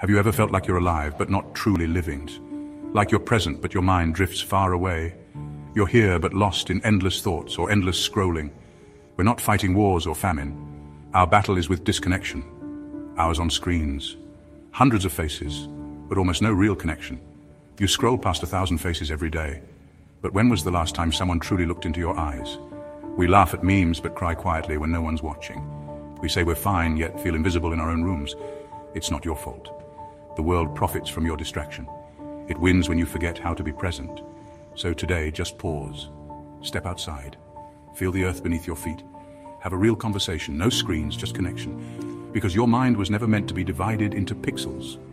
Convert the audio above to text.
Have you ever felt like you're alive, but not truly living? Like you're present, but your mind drifts far away? You're here, but lost in endless thoughts or endless scrolling. We're not fighting wars or famine. Our battle is with disconnection. Ours on screens. Hundreds of faces, but almost no real connection. You scroll past 1,000 faces every day. But when was the last time someone truly looked into your eyes? We laugh at memes, but cry quietly when no one's watching. We say we're fine, yet feel invisible in our own rooms. It's not your fault. The world profits from your distraction. It wins when you forget how to be present. So today, just pause. Step outside. Feel the earth beneath your feet. Have a real conversation, no screens, just connection. Because your mind was never meant to be divided into pixels.